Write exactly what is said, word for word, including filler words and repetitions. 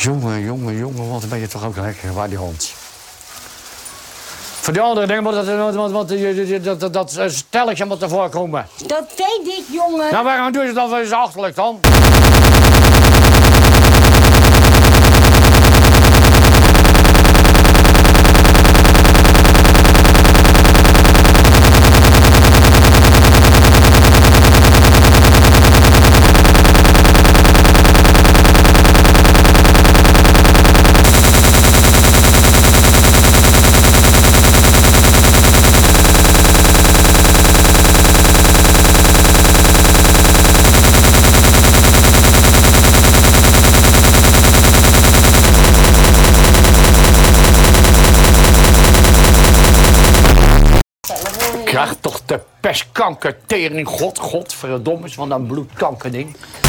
Jongen, jongen, jongen, wat ben je toch ook lekker, waar die hond. Voor die andere dingen moet dat, dat, dat, dat, dat, dat stelletje moet ervoor komen. Dat weet ik, jongen. Nou, waarom doe je dat wel eens achterlijk dan? Krijg toch de pestkanker, tering, god, godverdomme, van dat bloedkankerding.